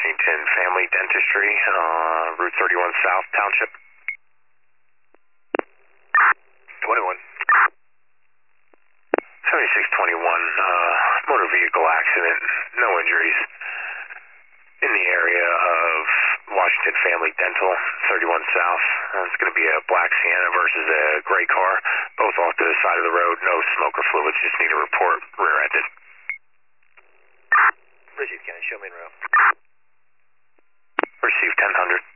Washington Family Dentistry, Route 31 South Township. 21. 7621, motor vehicle accident, no injuries. In the area of Washington Family Dental, 31 South. It's going to be a black Sienna versus a gray car, both off to the side of the road, no smoke or fluids, just need a report, rear-ended. Received, County, show me in row. Received 1000.